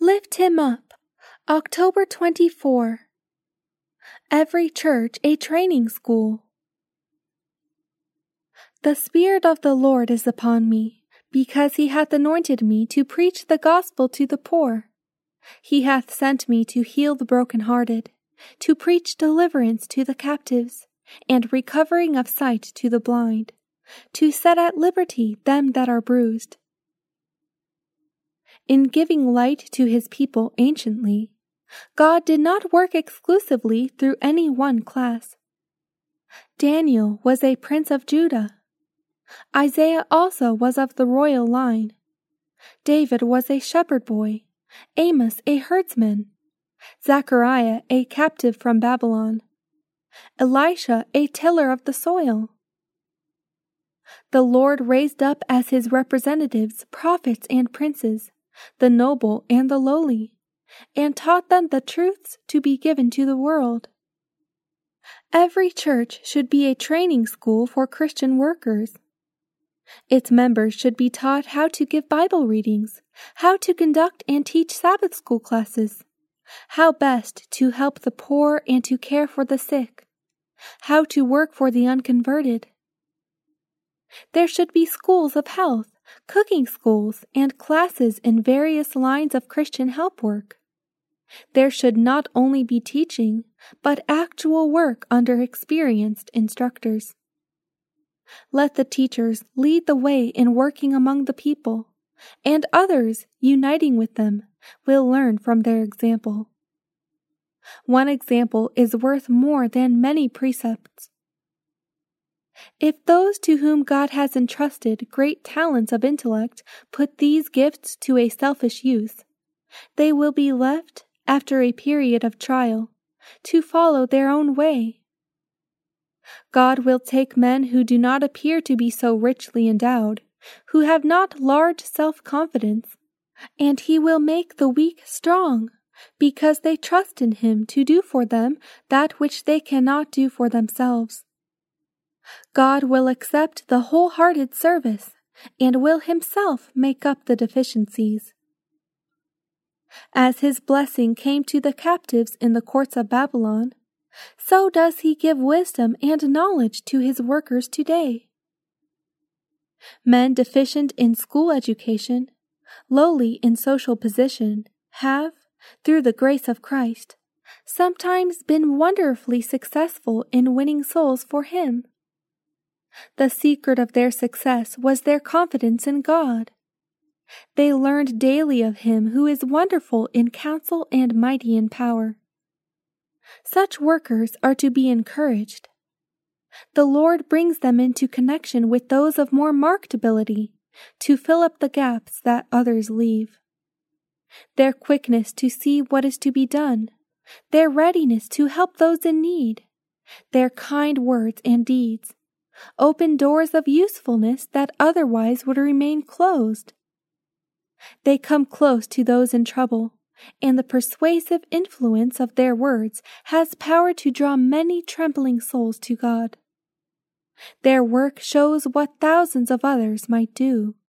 Lift him up. October 24. Every church a training school. The Spirit of the Lord is upon me, because he hath anointed me to preach the gospel to the poor. He hath sent me to heal the brokenhearted, to preach deliverance to the captives, and recovering of sight to the blind, to set at liberty them that are bruised. In giving light to his people anciently, God did not work exclusively through any one class. Daniel was a prince of Judah. Isaiah also was of the royal line. David was a shepherd boy, Amos a herdsman, Zechariah a captive from Babylon, Elisha a tiller of the soil. The Lord raised up as his representatives prophets and princes, the noble and the lowly, and taught them the truths to be given to the world. Every church should be a training school for Christian workers. Its members should be taught how to give Bible readings, how to conduct and teach Sabbath school classes, how best to help the poor and to care for the sick, how to work for the unconverted. There should be schools of health, cooking schools, and classes in various lines of Christian help work. There should not only be teaching, but actual work under experienced instructors. Let the teachers lead the way in working among the people, and others, uniting with them, will learn from their example. One example is worth more than many precepts. If those to whom God has entrusted great talents of intellect put these gifts to a selfish use, they will be left, after a period of trial, to follow their own way. God will take men who do not appear to be so richly endowed, who have not large self-confidence, and he will make the weak strong, because they trust in him to do for them that which they cannot do for themselves. God will accept the wholehearted service, and will himself make up the deficiencies. As his blessing came to the captives in the courts of Babylon, so does he give wisdom and knowledge to his workers today. Men deficient in school education, lowly in social position, have, through the grace of Christ, sometimes been wonderfully successful in winning souls for him. The secret of their success was their confidence in God. They learned daily of him who is wonderful in counsel and mighty in power. Such workers are to be encouraged. The Lord brings them into connection with those of more marked ability, to fill up the gaps that others leave. Their quickness to see what is to be done, their readiness to help those in need, their kind words and deeds, open doors of usefulness that otherwise would remain closed. They come close to those in trouble, and the persuasive influence of their words has power to draw many trembling souls to God. Their work shows what thousands of others might do.